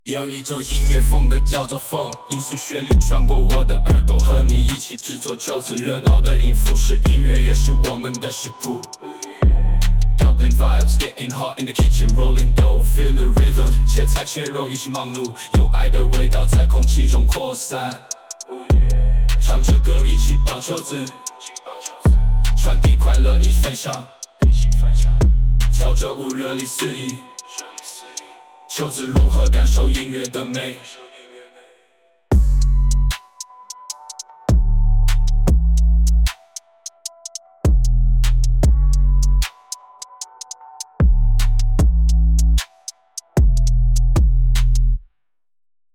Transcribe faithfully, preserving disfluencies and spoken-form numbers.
有一种音乐风格叫做风，音速旋律穿过我的耳朵，和你一起制作球子，热闹的音符是音乐，也是我们的食谱。Dumpling vibes getting hot in the kitchen, rolling dough, feel the rhythm， 切菜切肉一起忙碌，有爱的味道在空气中扩散。唱着歌一起棒球子，传递快乐一起分享，跳着舞热力四溢。球子如何感受音乐的美？